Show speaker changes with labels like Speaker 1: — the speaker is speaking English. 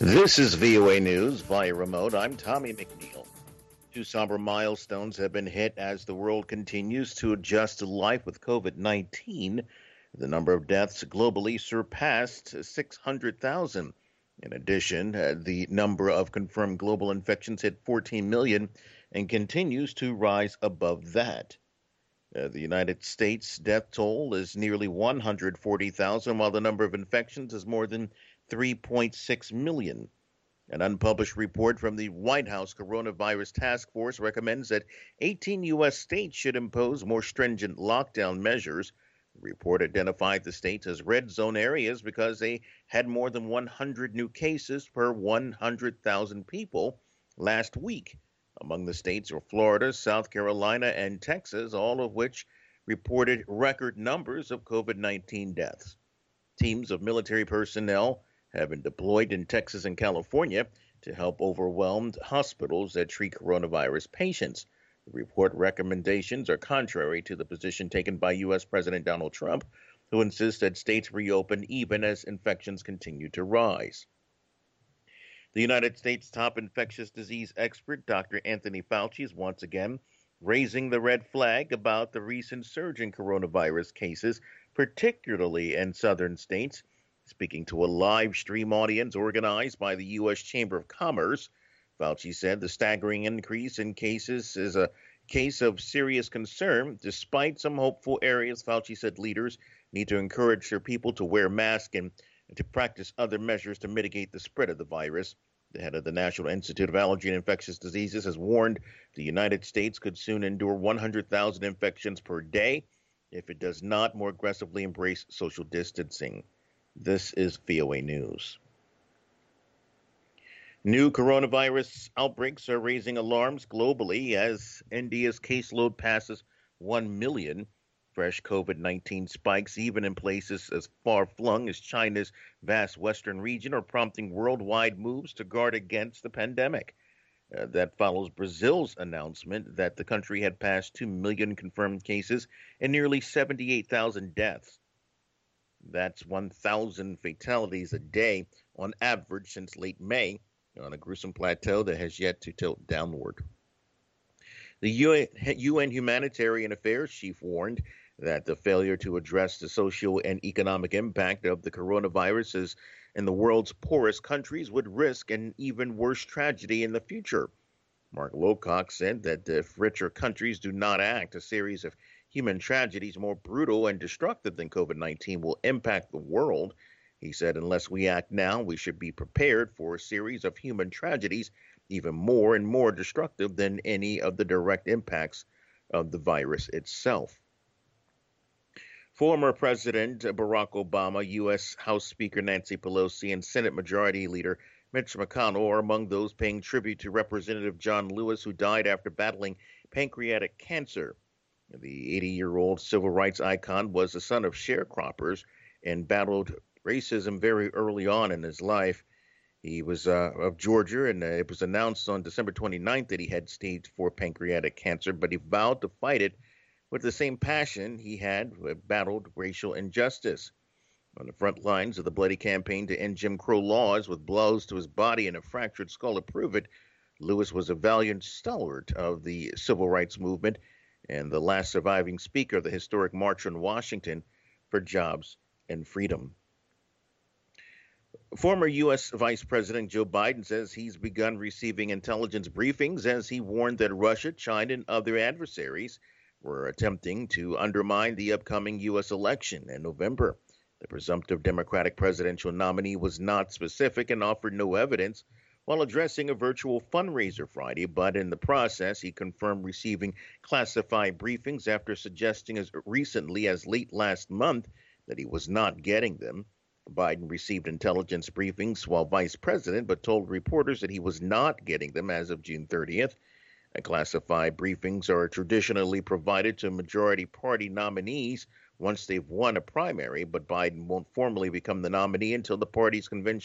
Speaker 1: This is VOA News via remote. I'm Tommy McNeil. Two somber milestones have been hit as the world continues to adjust to life with COVID-19. The number of deaths globally surpassed 600,000. In addition, the number of confirmed global infections hit 14 million and continues to rise above that. The United States death toll is nearly 140,000, while the number of infections is more than 3.6 million. An unpublished report from the White House Coronavirus Task Force recommends that 18 U.S. states should impose more stringent lockdown measures. The report identified the states as red zone areas because they had more than 100 new cases per 100,000 people last week. Among the states were Florida, South Carolina, and Texas, all of which reported record numbers of COVID-19 deaths. Teams of military personnel have been deployed in Texas and California to help overwhelmed hospitals that treat coronavirus patients. The report recommendations are contrary to the position taken by U.S. President Donald Trump, who insists that states reopen even as infections continue to rise. The United States top infectious disease expert, Dr. Anthony Fauci, is once again raising the red flag about the recent surge in coronavirus cases, particularly in southern states. Speaking to a live stream audience organized by the U.S. Chamber of Commerce, Fauci said the staggering increase in cases is a case of serious concern. Despite some hopeful areas, Fauci said leaders need to encourage their people to wear masks and to practice other measures to mitigate the spread of the virus. The head of the National Institute of Allergy and Infectious Diseases has warned the United States could soon endure 100,000 infections per day if it does not more aggressively embrace social distancing. This is VOA News. New coronavirus outbreaks are raising alarms globally as India's caseload passes 1 million. Fresh COVID-19 spikes, even in places as far-flung as China's vast western region, are prompting worldwide moves to guard against the pandemic. That follows Brazil's announcement that the country had passed 2 million confirmed cases and nearly 78,000 deaths. That's 1,000 fatalities a day on average since late May, on a gruesome plateau that has yet to tilt downward. The UN Humanitarian Affairs chief warned that the failure to address the social and economic impact of the coronavirus in the world's poorest countries would risk an even worse tragedy in the future. Mark Lowcock said that if richer countries do not act, a series of human tragedies more brutal and destructive than COVID-19 will impact the world. He said, unless we act now, we should be prepared for a series of human tragedies even more and more destructive than any of the direct impacts of the virus itself. Former President Barack Obama, U.S. House Speaker Nancy Pelosi, and Senate Majority Leader Mitch McConnell are among those paying tribute to Representative John Lewis, who died after battling pancreatic cancer. The 80-year-old civil rights icon was the son of sharecroppers and battled racism very early on in his life. He was of Georgia, and it was announced on December 29th that he had stage 4 pancreatic cancer, but he vowed to fight it with the same passion he had battled racial injustice. On the front lines of the bloody campaign to end Jim Crow laws with blows to his body and a fractured skull to prove it, Lewis was a valiant stalwart of the civil rights movement and the last surviving speaker of the historic March on Washington for Jobs and Freedom. Former U.S. Vice President Joe Biden says he's begun receiving intelligence briefings as he warned that Russia, China, and other adversaries were attempting to undermine the upcoming U.S. election in November. The presumptive Democratic presidential nominee was not specific and offered no evidence while addressing a virtual fundraiser Friday, but in the process, he confirmed receiving classified briefings after suggesting as recently as late last month that he was not getting them. Biden received intelligence briefings while vice president, but told reporters that he was not getting them as of June 30th. Classified briefings are traditionally provided to majority party nominees once they've won a primary, but Biden won't formally become the nominee until the party's convention